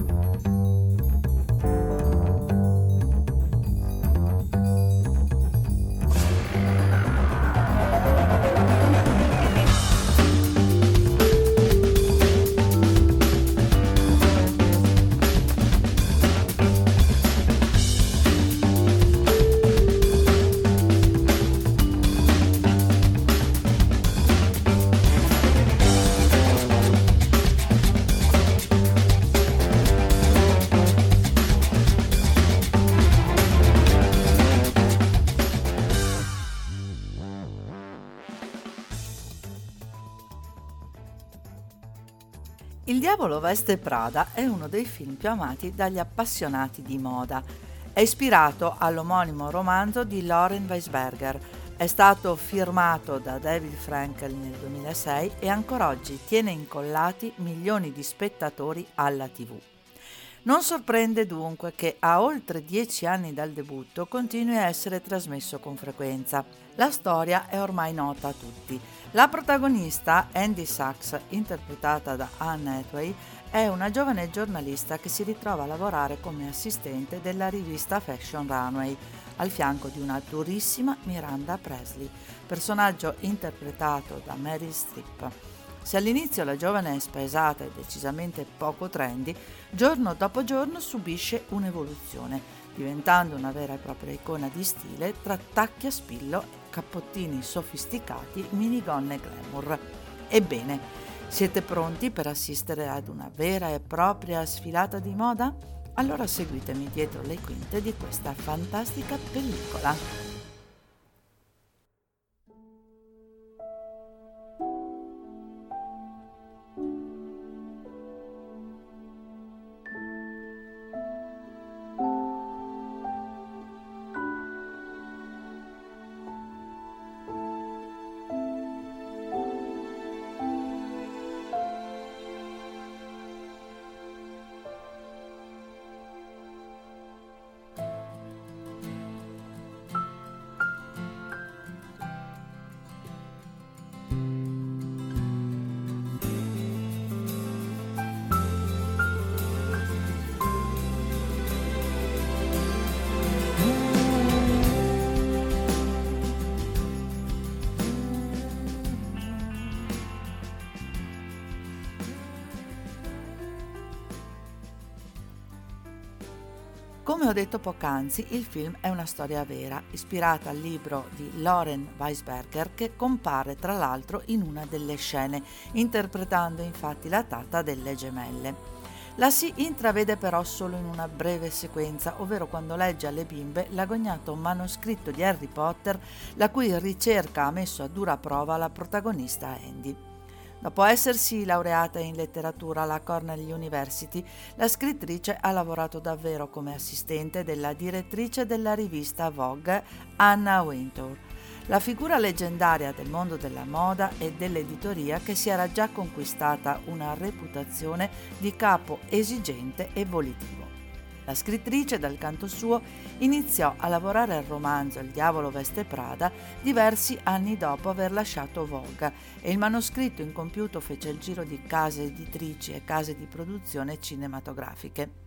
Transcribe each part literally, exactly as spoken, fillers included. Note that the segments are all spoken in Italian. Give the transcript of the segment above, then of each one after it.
Il diavolo veste Prada è uno dei film più amati dagli appassionati di moda. È ispirato all'omonimo romanzo di Loren Weisberger. È stato firmato da David Frankel nel duemilasei e ancora oggi tiene incollati milioni di spettatori alla tivù. Non sorprende dunque che a oltre dieci anni dal debutto continui a essere trasmesso con frequenza. La storia è ormai nota a tutti. La protagonista, Andy Sachs, interpretata da Anne Hathaway, è una giovane giornalista che si ritrova a lavorare come assistente della rivista Fashion Runway, al fianco di una durissima Miranda Presley, personaggio interpretato da Meryl Streep. Se all'inizio la giovane è spaesata e decisamente poco trendy, giorno dopo giorno subisce un'evoluzione, diventando una vera e propria icona di stile tra tacchi a spillo, cappottini sofisticati, minigonne glamour. Ebbene, siete pronti per assistere ad una vera e propria sfilata di moda? Allora seguitemi dietro le quinte di questa fantastica pellicola. Come ho detto poc'anzi, il film è una storia vera, ispirata al libro di Loren Weisberger, che compare tra l'altro in una delle scene, interpretando infatti la tata delle gemelle. La si intravede però solo in una breve sequenza, ovvero quando legge alle bimbe l'agognato manoscritto di Harry Potter, la cui ricerca ha messo a dura prova la protagonista Andy. Dopo essersi laureata in letteratura alla Cornell University, la scrittrice ha lavorato davvero come assistente della direttrice della rivista Vogue, Anna Wintour, la figura leggendaria del mondo della moda e dell'editoria che si era già conquistata una reputazione di capo esigente e volitivo. La scrittrice, dal canto suo, iniziò a lavorare al romanzo Il diavolo veste Prada diversi anni dopo aver lasciato Vogue e il manoscritto incompiuto fece il giro di case editrici e case di produzione cinematografiche.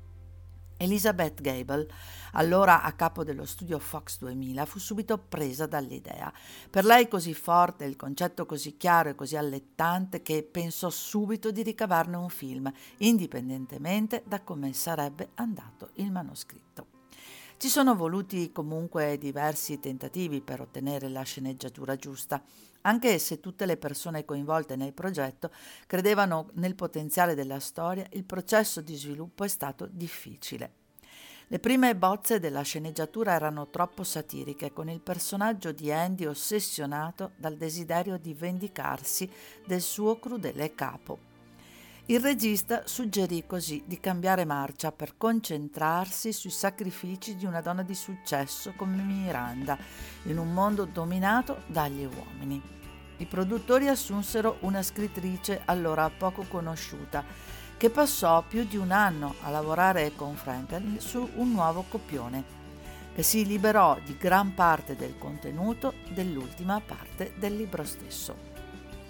Elizabeth Gable, allora a capo dello studio Fox duemila, fu subito presa dall'idea. Per lei così forte, il concetto così chiaro e così allettante che pensò subito di ricavarne un film, indipendentemente da come sarebbe andato il manoscritto. Ci sono voluti comunque diversi tentativi per ottenere la sceneggiatura giusta, anche se tutte le persone coinvolte nel progetto credevano nel potenziale della storia, il processo di sviluppo è stato difficile. Le prime bozze della sceneggiatura erano troppo satiriche, con il personaggio di Andy ossessionato dal desiderio di vendicarsi del suo crudele capo. Il regista suggerì così di cambiare marcia per concentrarsi sui sacrifici di una donna di successo come Miranda, in un mondo dominato dagli uomini. I produttori assunsero una scrittrice allora poco conosciuta, che passò più di un anno a lavorare con Frankel su un nuovo copione e si liberò di gran parte del contenuto dell'ultima parte del libro stesso.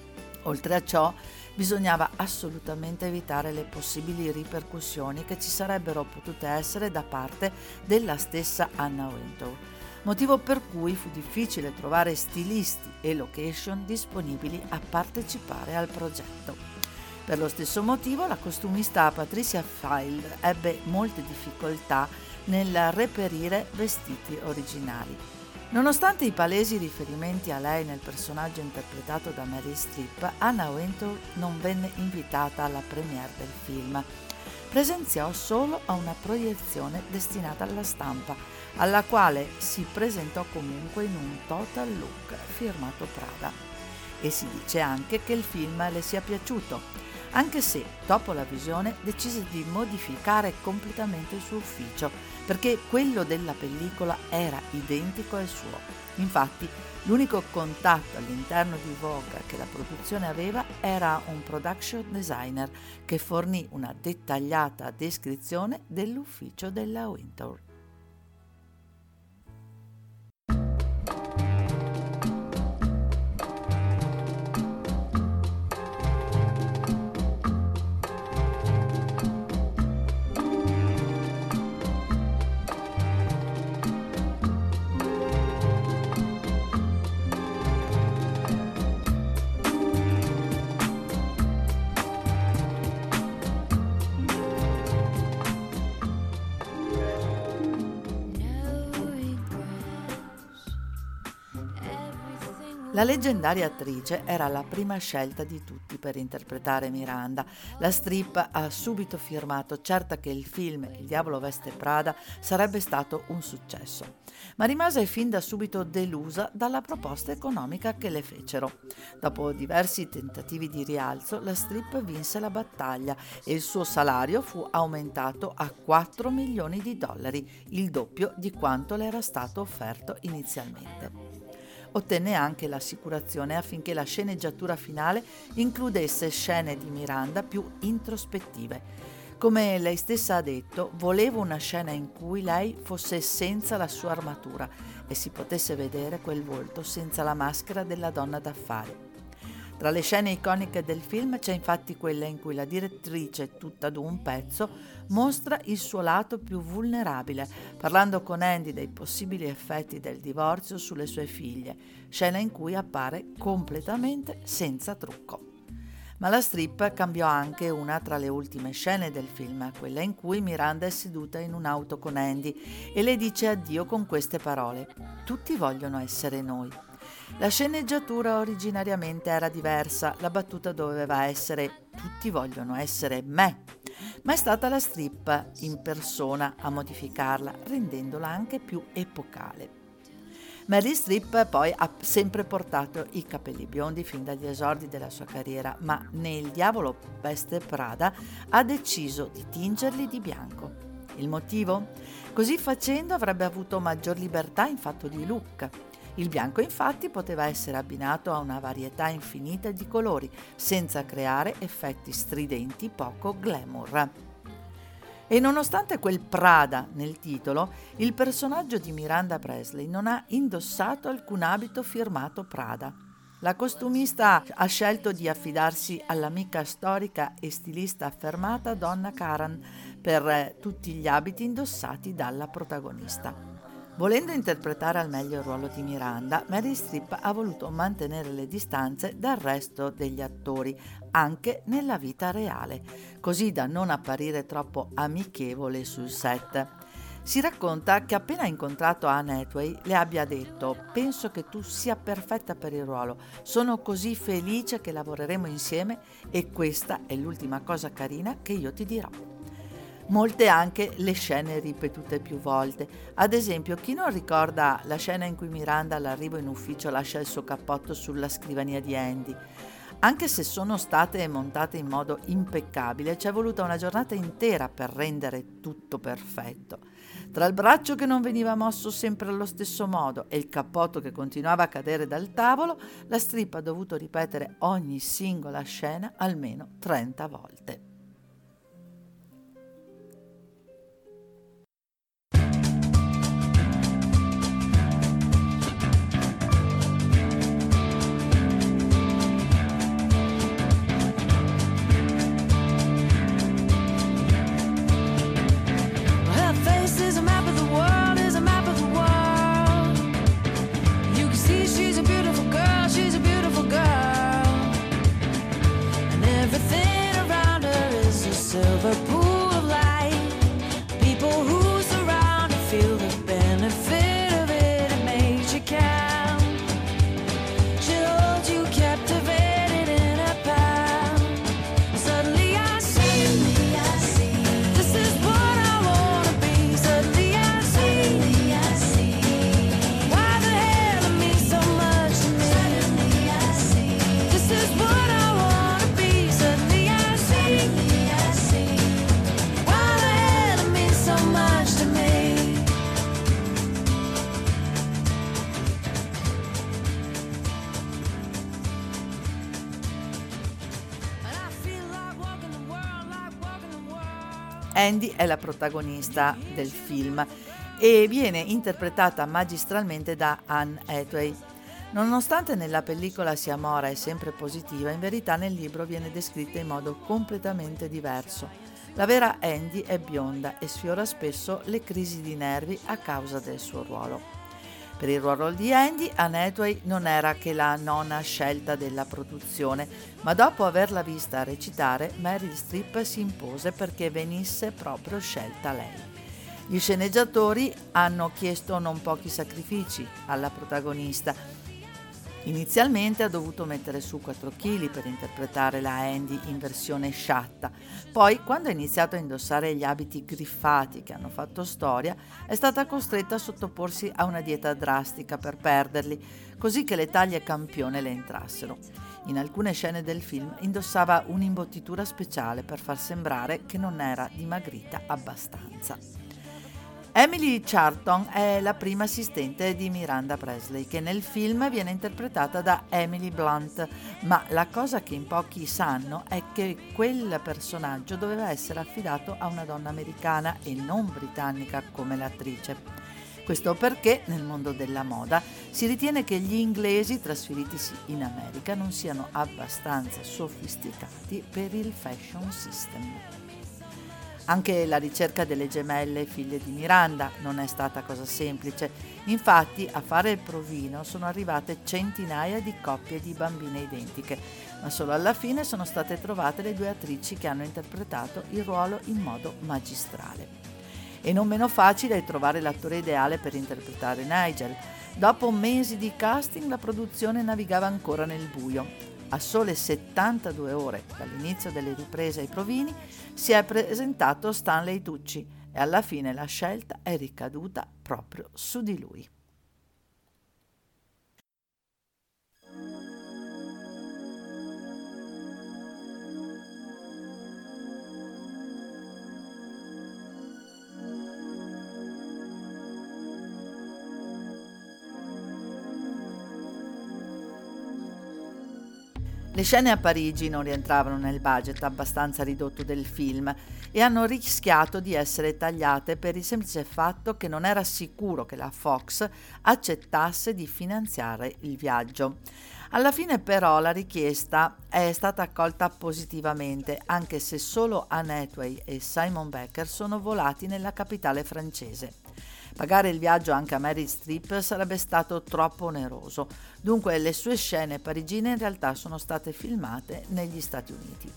Oltre a ciò, bisognava assolutamente evitare le possibili ripercussioni che ci sarebbero potute essere da parte della stessa Anna Wintour, motivo per cui fu difficile trovare stilisti e location disponibili a partecipare al progetto. Per lo stesso motivo, la costumista Patricia Field ebbe molte difficoltà nel reperire vestiti originali. Nonostante i palesi riferimenti a lei nel personaggio interpretato da Meryl Streep, Anna Wintour non venne invitata alla premiere del film. Presenziò solo a una proiezione destinata alla stampa, alla quale si presentò comunque in un total look firmato Prada. E si dice anche che il film le sia piaciuto, anche se dopo la visione decise di modificare completamente il suo ufficio, perché quello della pellicola era identico al suo. Infatti, l'unico contatto all'interno di Vogue che la produzione aveva era un production designer che fornì una dettagliata descrizione dell'ufficio della Wintour. La leggendaria attrice era la prima scelta di tutti per interpretare Miranda. La Streep ha subito firmato, certa che il film Il diavolo veste Prada sarebbe stato un successo, ma rimase fin da subito delusa dalla proposta economica che le fecero. Dopo diversi tentativi di rialzo, la Streep vinse la battaglia e il suo salario fu aumentato a quattro milioni di dollari, il doppio di quanto le era stato offerto inizialmente. Ottenne anche l'assicurazione affinché la sceneggiatura finale includesse scene di Miranda più introspettive. Come lei stessa ha detto, volevo una scena in cui lei fosse senza la sua armatura e si potesse vedere quel volto senza la maschera della donna d'affari. Tra le scene iconiche del film c'è infatti quella in cui la direttrice, tutta d'un pezzo, mostra il suo lato più vulnerabile, parlando con Andy dei possibili effetti del divorzio sulle sue figlie, scena in cui appare completamente senza trucco. Ma la Streep cambiò anche una tra le ultime scene del film, quella in cui Miranda è seduta in un'auto con Andy e le dice addio con queste parole: «Tutti vogliono essere noi». La sceneggiatura originariamente era diversa, la battuta doveva essere «Tutti vogliono essere me», ma è stata la Streep in persona a modificarla, rendendola anche più epocale. Meryl Streep poi ha sempre portato i capelli biondi fin dagli esordi della sua carriera, ma nel Diavolo veste Prada ha deciso di tingerli di bianco. Il motivo? Così facendo avrebbe avuto maggior libertà in fatto di look. Il bianco infatti poteva essere abbinato a una varietà infinita di colori, senza creare effetti stridenti poco glamour. E nonostante quel Prada nel titolo, il personaggio di Miranda Presley non ha indossato alcun abito firmato Prada. La costumista ha scelto di affidarsi all'amica storica e stilista affermata Donna Karan per tutti gli abiti indossati dalla protagonista. Volendo interpretare al meglio il ruolo di Miranda, Meryl Streep ha voluto mantenere le distanze dal resto degli attori, anche nella vita reale, così da non apparire troppo amichevole sul set. Si racconta che appena incontrato Anne Hathaway le abbia detto: «Penso che tu sia perfetta per il ruolo, sono così felice che lavoreremo insieme e questa è l'ultima cosa carina che io ti dirò». Molte anche le scene ripetute più volte. Ad esempio, chi non ricorda la scena in cui Miranda all'arrivo in ufficio lascia il suo cappotto sulla scrivania di Andy? Anche se sono state montate in modo impeccabile, ci è voluta una giornata intera per rendere tutto perfetto. Tra il braccio che non veniva mosso sempre allo stesso modo e il cappotto che continuava a cadere dal tavolo, la Streep ha dovuto ripetere ogni singola scena almeno trenta volte. Andy è la protagonista del film e viene interpretata magistralmente da Anne Hathaway. Nonostante nella pellicola sia mora e sempre positiva, in verità nel libro viene descritta in modo completamente diverso. La vera Andy è bionda e sfiora spesso le crisi di nervi a causa del suo ruolo. Per il ruolo di Andy, Anne Hathaway non era che la nona scelta della produzione, ma dopo averla vista recitare, Meryl Streep si impose perché venisse proprio scelta lei. Gli sceneggiatori hanno chiesto non pochi sacrifici alla protagonista. Inizialmente ha dovuto mettere su quattro chili per interpretare la Andy in versione sciatta. Poi, quando ha iniziato a indossare gli abiti griffati che hanno fatto storia, è stata costretta a sottoporsi a una dieta drastica per perderli, così che le taglie campione le entrassero. In alcune scene del film indossava un'imbottitura speciale per far sembrare che non era dimagrita abbastanza. Emily Charlton è la prima assistente di Miranda Presley, che nel film viene interpretata da Emily Blunt, ma la cosa che in pochi sanno è che quel personaggio doveva essere affidato a una donna americana e non britannica come l'attrice. Questo perché nel mondo della moda si ritiene che gli inglesi trasferitisi in America non siano abbastanza sofisticati per il fashion system. Anche la ricerca delle gemelle figlie di Miranda non è stata cosa semplice. Infatti, a fare il provino sono arrivate centinaia di coppie di bambine identiche, ma solo alla fine sono state trovate le due attrici che hanno interpretato il ruolo in modo magistrale. E non meno facile è trovare l'attore ideale per interpretare Nigel. Dopo mesi di casting, la produzione navigava ancora nel buio. A sole settantadue ore dall'inizio delle riprese ai provini si è presentato Stanley Tucci e alla fine la scelta è ricaduta proprio su di lui. Le scene a Parigi non rientravano nel budget abbastanza ridotto del film e hanno rischiato di essere tagliate per il semplice fatto che non era sicuro che la Fox accettasse di finanziare il viaggio. Alla fine però la richiesta è stata accolta positivamente, anche se solo Anne Hathaway e Simon Becker sono volati nella capitale francese. Pagare il viaggio anche a Meryl Streep sarebbe stato troppo oneroso, dunque le sue scene parigine in realtà sono state filmate negli Stati Uniti.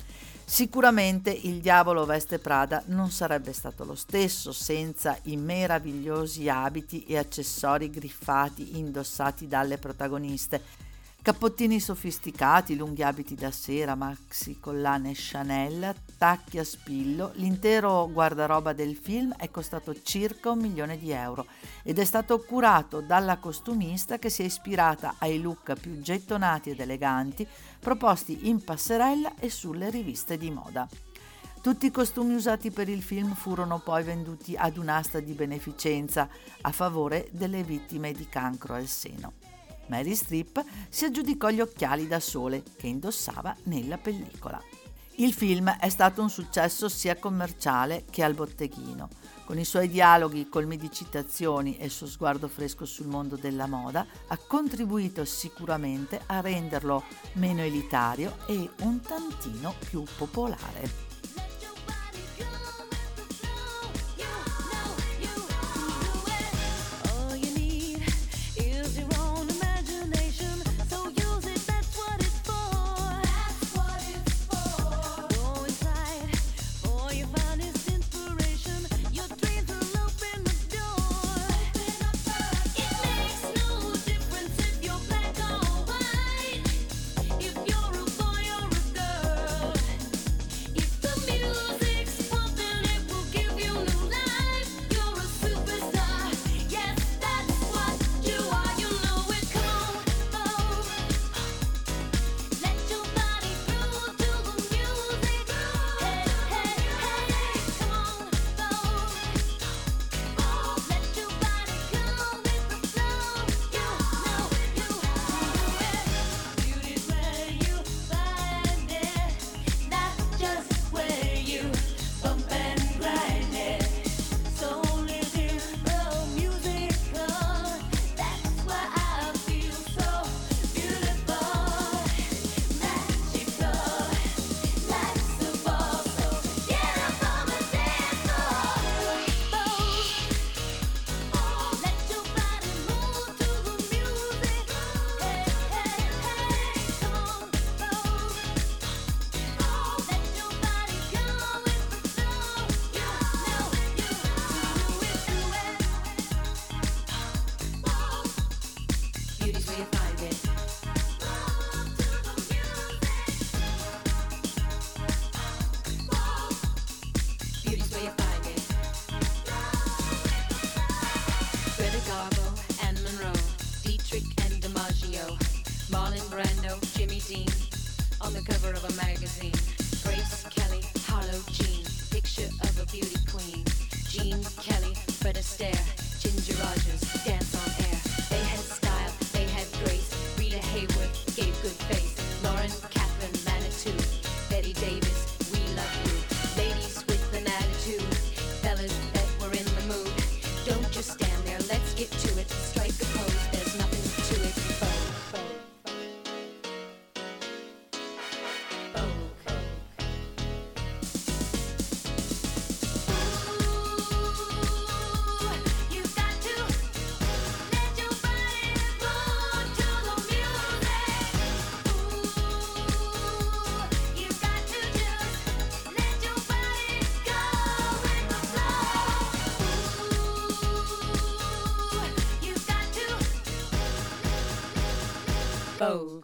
Sicuramente Il diavolo veste Prada non sarebbe stato lo stesso senza i meravigliosi abiti e accessori griffati indossati dalle protagoniste. Cappottini sofisticati, lunghi abiti da sera, maxi collane Chanel, tacchi a spillo, l'intero guardaroba del film è costato circa un milione di euro ed è stato curato dalla costumista che si è ispirata ai look più gettonati ed eleganti proposti in passerella e sulle riviste di moda. Tutti i costumi usati per il film furono poi venduti ad un'asta di beneficenza a favore delle vittime di cancro al seno. Meryl Streep si aggiudicò gli occhiali da sole che indossava nella pellicola. Il film è stato un successo sia commerciale che al botteghino. Con i suoi dialoghi colmi di citazioni e il suo sguardo fresco sul mondo della moda, ha contribuito sicuramente a renderlo meno elitario e un tantino più popolare. If Dean on the cover of a magazine. Grace Kelly, Harlow Jean, picture of a beauty queen. Jean Kelly, Fred Astaire, Ginger Rogers, dance on air. They had style, they had grace. Rita Hayworth gave good face. Lauren, Catherine, Manitou, Betty Davis, we love you. Ladies with an attitude, fellas that were in the mood. Don't just stand there, let's get to it. Strike a pose, there's nothing to it. Vogue, vogue, vogue. Ooh, you've got to let your body move to the music. Ooh, you've got to just let your body go with the flow. Ooh, you've got to. Vogue.